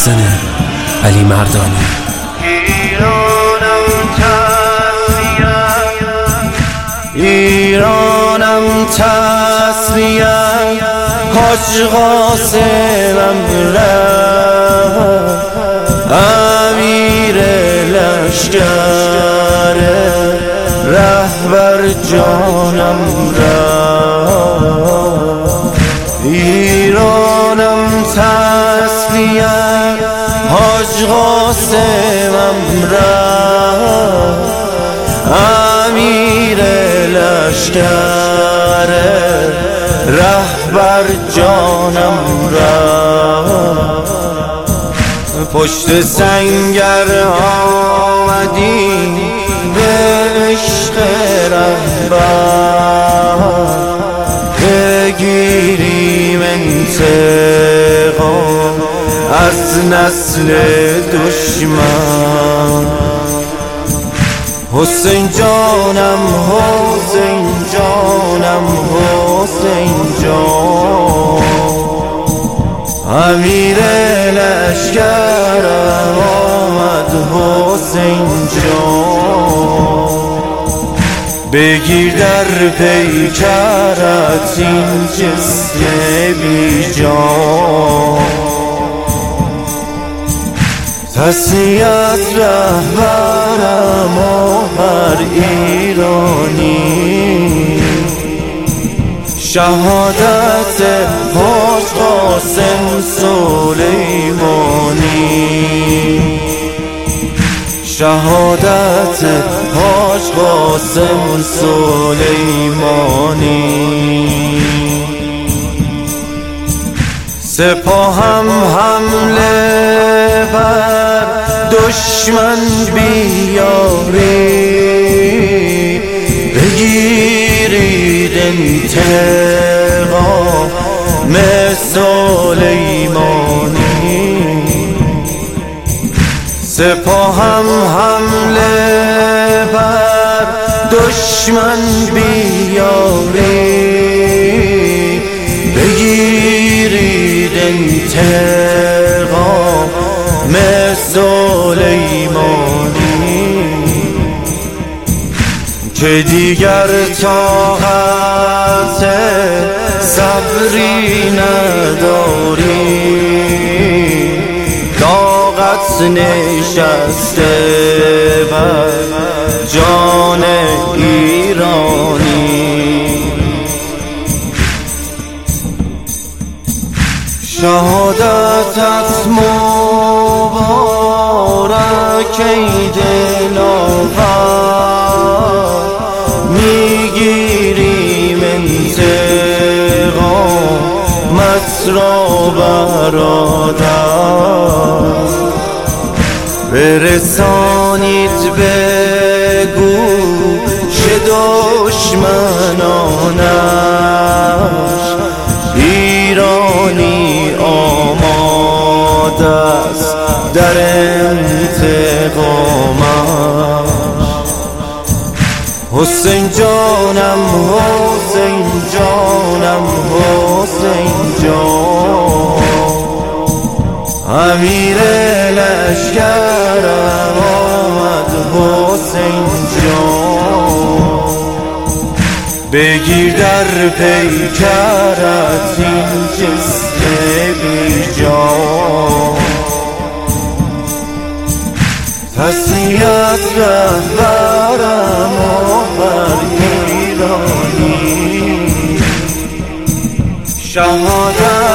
محسن علی مردانی. ایرانم تسلیه حاج قاسمم رفت، امیر لشکر رهبر جانم رفت. ایرانم تسلیه حاج قاسمم رفت، امیر لشکر رهبر جانم رفت. پشت سنگر آمدی به عشق رهبر، بگیریم انتقام از نسل دشمن. حسین جانم حسین جانم حسین جان، امیر لشکرم آمد حسین جان. بگیر در پیکرت این جسم بی جان، تسلیت رهبرم و هر ایرانی. شهادت حاج قاسم سلیمانی، شهادت حاج قاسم سلیمانی. سپاهم حمله بر دشمن بیاری، بگیرید انتقام سلیمانی. سپاهم حمله بر دشمن بیاری، بگیرید انتقام سلیمانی. که دیگر طاقت صبری نداری، طاقت نشسته بر جان ایرانی. شهادتت مبارک ای دلاور، میگیریم انتقامت را برادر. برسانید به گوش دشمنانش، ایرانی آماده است در انتقامش. حسین جانم حسین جانم حسین جان، امیر لشکرم آمد حسین جان. بگیر در پیکرت این جسم بی جان، تسلیت رهبرم و هر ایرانی. شهادت